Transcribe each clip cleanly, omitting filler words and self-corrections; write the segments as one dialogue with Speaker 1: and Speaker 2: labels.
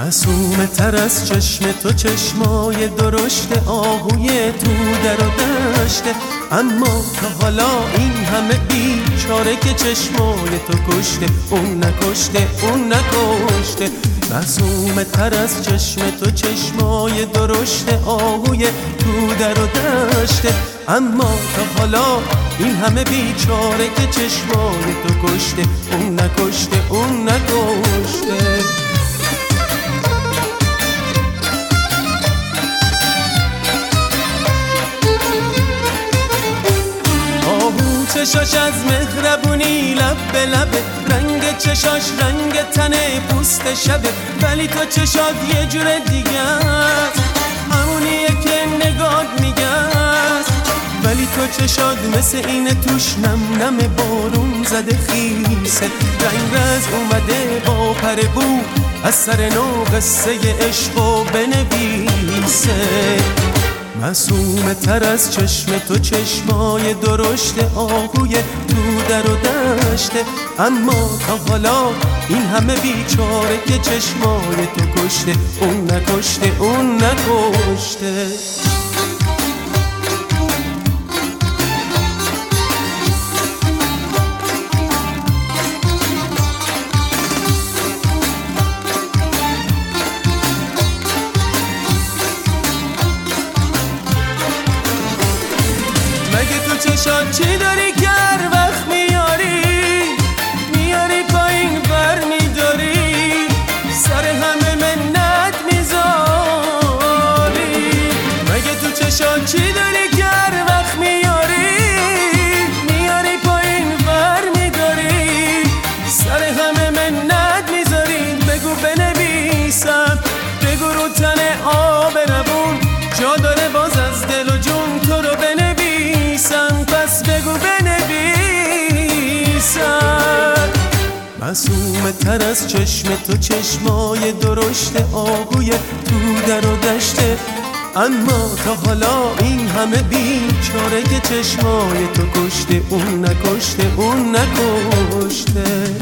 Speaker 1: معصومه تر از چشم تو چشمای درشت آهوی تو در و دشته، اما تا حالا این همه بیچاره که چشمای تو کشته، اون نکشته اون نکشته. معصومه تر از چشم تو چشمای درشت آهوی تو در و دشته، اما تا حالا این همه بیچاره که چشمای تو کشته، اون نکشته اون نکشته. چشاش از مهربونی لب به لبه، رنگ چشاش رنگ تنه پوست شبه، ولی تو چشات یه جور دیگه است، همونیه که نگات میگه است. ولی تو چشات مثل اینه توش نم نم بارون زده خیسه، رنگ رز اومده با پر بو از سر نو قصه عشقو بنویسه. معصومه تر از چشم تو چشمای درشت آهوی تو در و دشته، اما تا حالا این همه بیچاره که چشمای تو کشته، اون نکشته اون نکشته. چشات چی داری که هر وقت میاری پایین ور میداری، سر همه منت میذاری. مگه تو چشات چی داری که هر وقت میاری پایین ور میداری، سر همه منت میذاری. بگو بنویسم، بگو رو تن آب روون جا داره باز از دل و جون تو رو بنویسم، پس بگو بنویسم. معصومه تر از چشم تو چشمای درشت آهوی تو در و دشته، اما تا حالا این همه بیچاره که چشمای تو کشته، اون نکشته اون نکشته.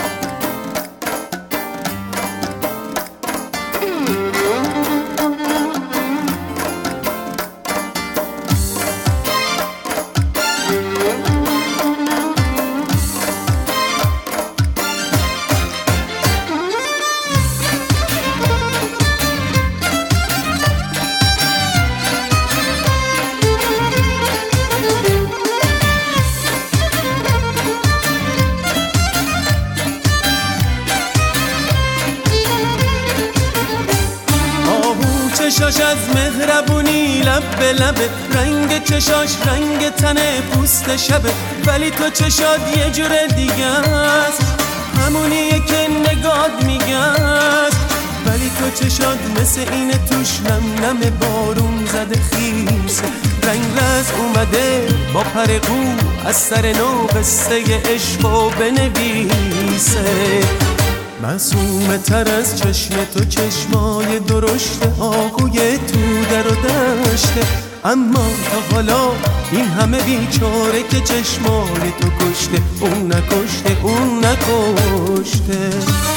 Speaker 1: چشاش از مهربونی لب به لبه، رنگ چشاش رنگ تنه پوست شبه، ولی تو چشات یه جور دیگه است، همونیه که نگات میگه است. ولی تو چشات مثل اینه توش نم نم بارون زده خیسه، رنگ رز اومده با پر قو از سر نو قصه عشقو بنویسه. معصومه تر از چشم تو چشمای درشت آهوی تو در و دشته، اما تا حالا این همه بیچاره که چشمای تو کشته، اون نکشته اون نکشته.